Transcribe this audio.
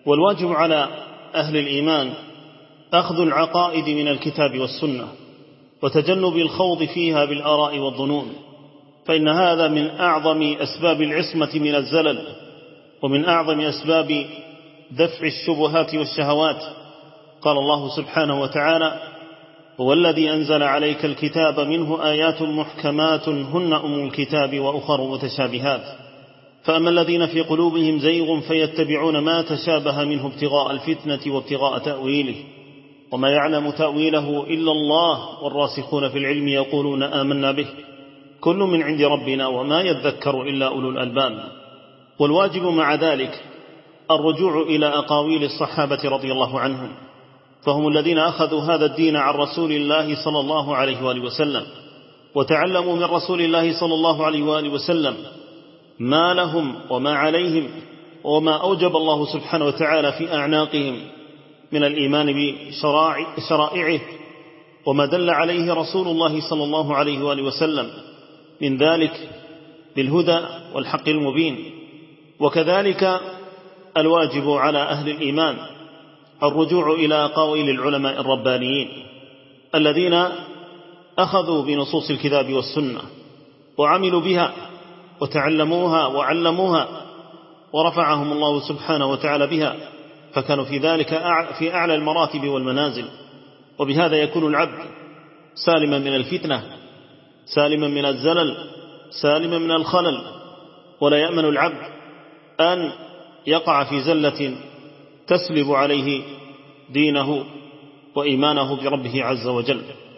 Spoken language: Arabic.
والواجب على أهل الإيمان أخذ العقائد من الكتاب والسنة وتجنب الخوض فيها بالآراء والظنون، فإن هذا من أعظم أسباب العصمة من الزلل، ومن أعظم أسباب دفع الشبهات والشهوات. قال الله سبحانه وتعالى: هو الذي أنزل عليك الكتاب منه آيات محكمات هن أم الكتاب وأخر متشابهات، فأما الذين في قلوبهم زيغ فيتبعون ما تشابه منه ابتغاء الفتنة وابتغاء تأويله وما يعلم تأويله إلا الله والراسخون في العلم يقولون آمنا به كل من عند ربنا وما يذكر إلا أولو الألباب. والواجب مع ذلك الرجوع إلى أقاويل الصحابة رضي الله عنهم، فهم الذين أخذوا هذا الدين عن رسول الله صلى الله عليه وآله وسلم، وتعلموا من رسول الله صلى الله عليه وآله وسلم ما لهم وما عليهم وما أوجب الله سبحانه وتعالى في أعناقهم من الإيمان بشرائعه، وما دل عليه رسول الله صلى الله عليه وآله وسلم من ذلك بالهدى والحق المبين. وكذلك الواجب على أهل الإيمان الرجوع إلى أقاويل العلماء الربانيين الذين أخذوا بنصوص الكتاب والسنة وعملوا بها وتعلموها وعلموها ورفعهم الله سبحانه وتعالى بها، فكانوا في ذلك في أعلى المراتب والمنازل. وبهذا يكون العبد سالما من الفتنة، سالما من الزلل، سالما من الخلل، ولا يأمن العبد أن يقع في زلة تسلب عليه دينه وإيمانه بربه عز وجل.